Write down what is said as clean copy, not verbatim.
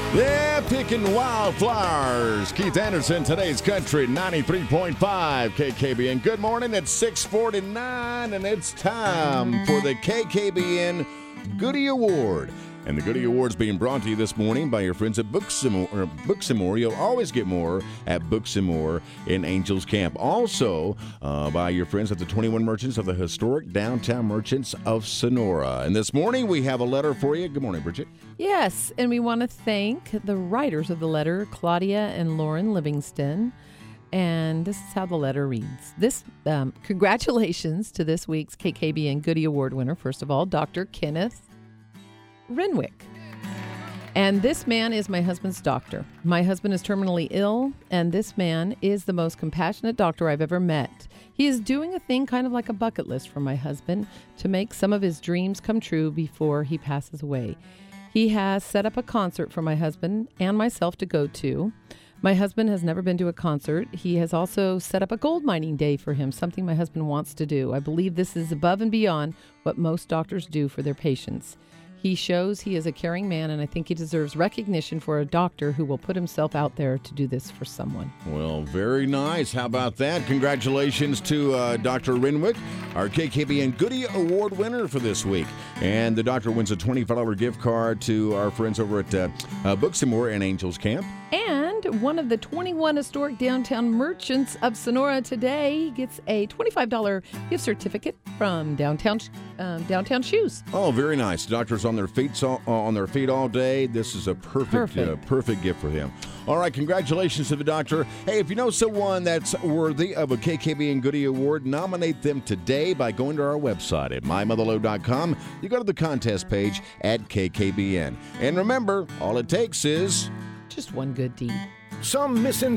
Yeah, picking wildflowers. Keith Anderson, today's country, 93.5 KKBN. Good morning, it's 6:49, and it's time for the KKBN Goody Award. And the Goody Award's being brought to you this morning by your friends at Books and More. You'll always get more at Books and More in Angels Camp. Also, by your friends at the 21 Merchants of the Historic Downtown Merchants of Sonora. And this morning, we have a letter for you. Good morning, Bridget. Yes, and we want to thank the writers of the letter, Claudia and Lauren Livingston. And this is how the letter reads. Congratulations to this week's KKBN Goody Award winner, first of all, Dr. Kenneth Renwick. And this man is my husband's doctor. My husband is terminally ill, and this man is the most compassionate doctor I've ever met. He is doing a thing kind of like a bucket list for my husband to make some of his dreams come true before he passes away. He has set up a concert for my husband and myself to go to. My husband has never been to a concert. He has also set up a gold mining day for him, something my husband wants to do. I believe this is above and beyond what most doctors do for their patients. He shows he is a caring man, and I think he deserves recognition for a doctor who will put himself out there to do this for someone. Well, very nice. How about that? Congratulations to Dr. Renwick, our KKBN Goody Award winner for this week. And the doctor wins a $25 gift card to our friends over at Books and More and Angels Camp. And one of the 21 historic downtown merchants of Sonora today gets a $25 gift certificate from Downtown Shoes. Oh, very nice. The doctor's on their feet all day. This is a perfect gift for him. All right, congratulations to the doctor. Hey, if you know someone that's worthy of a KKBN Goody Award, nominate them today by going to our website at mymotherlode.com. You go to the contest page at KKBN. And remember, all it takes is just one good deed. Some misinformation.